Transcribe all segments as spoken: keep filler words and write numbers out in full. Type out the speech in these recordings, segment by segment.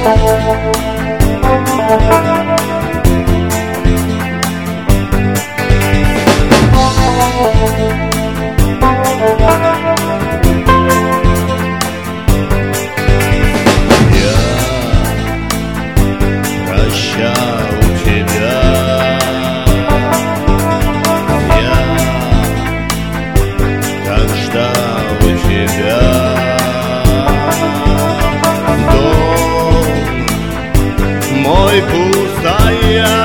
Пустая,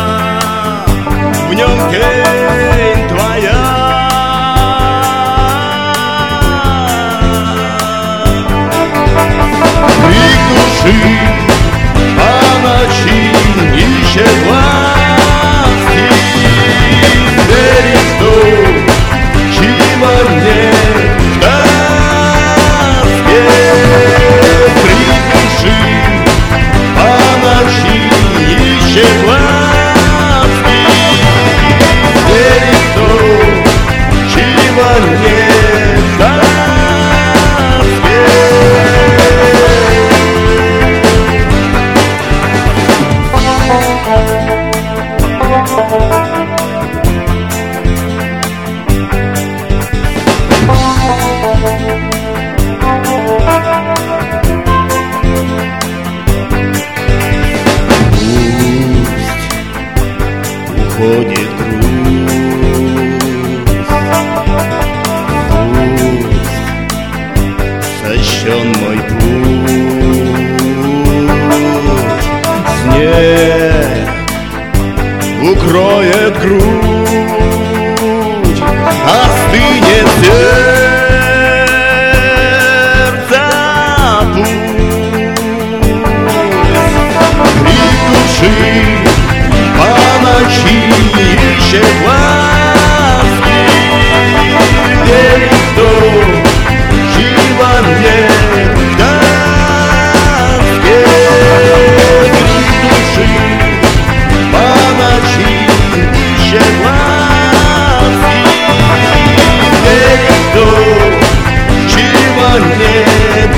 в нем тень твоя. Крик души по ночи ищет глазки. Верит, что чего нет в тоске. Крик души по ночи ищет глазки. Верит, что чего нет в тоске. Уходит грусть, пусть сощен мой путь. Снег укроет грудь, остынет сердце пусть. Крик души по ночи ищет глазки. Верит, что чего нет в тоске. Крик души по ночи ищет глазки. Верит, что чего нет